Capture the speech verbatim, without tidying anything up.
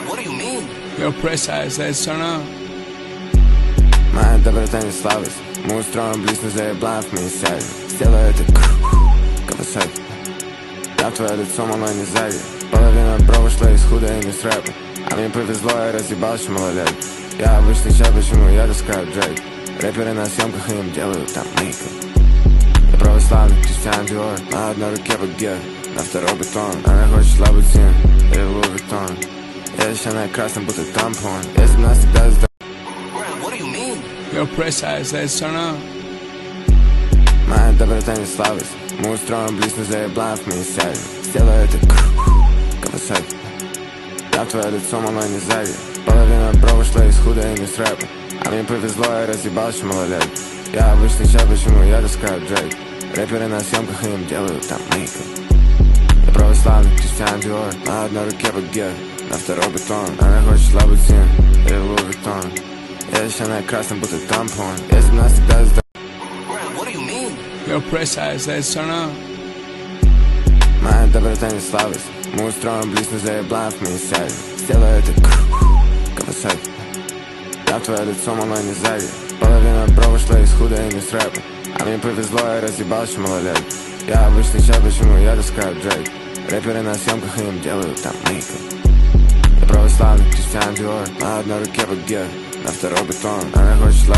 What do you mean? Yo, press eyes, let's turn up. Моя доброта не слабость. Мы устроим близ, но заеблаем в мини-сяде. Сделаю это кавасаки. Я в твое лицо, мало не сзади. Половина бро вышла из худа и не с рэпа. А мне повезло, я разъебал еще малолеток. Я обычный чел, почему я таскаю Дрейк. Рэперы на съемках, и им делают там мейкап. Я православный, Кристиан Диор. На одной руке багет, на второй бетон. Она хочет лабутин или Луи Виттон. Я еще на красном, будто тампон. Если бы нас всегда сдал. What do you mean? Yo, press eyes, let's turn up. Моя доброта не слабость. Мы устроим близ, но заеблаем в мини-сяде. Сделаю это кавасаки. Я в твое лицо, мало не сзади. Половина бро вышла из худа и не с рэпа. А мне повезло, я разъебал еще малолеток. Я обычный чел, почему я таскаю Дрейк. Рэперы на съемках, и им делают там мейкап. Я православный, Кристиан Диор. На одной руке багет, на второй бетон. Она хочет лабутин или Луи Виттон. Я еще на красном, будто тампон. Если бы нас всегда сдал. What do you mean? Yo, press eyes, let's turn up. Моя доброта не слабость. Мы устроим близ, но заеблаем в мини-сяде. Сделаю это кавасаки. Я в твое лицо, мало не сзади. Половина бро вышла из худа и не с рэпа. А мне повезло, я разъебал еще малолеток. Я обычный чел, почему я таскаю Дрейк. Рэперы на съемках, и им делают там мейкап. Я православный, Кристиан Диор. На одной руке багет, на второй бетон. Она хочет